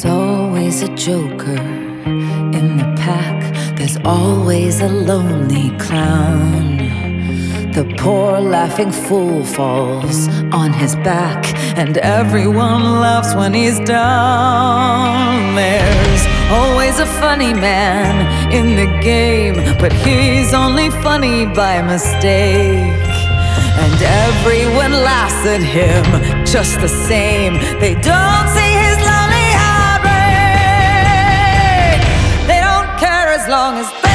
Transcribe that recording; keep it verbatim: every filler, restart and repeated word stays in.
There's always a joker in the pack. There's always a lonely clown. The poor laughing fool falls on his back, and everyone laughs when he's down. There's always a funny man in the game, but he's only funny by mistake. And everyone laughs at him just the same. They don't see his lonely heartbreak. They don't care as long as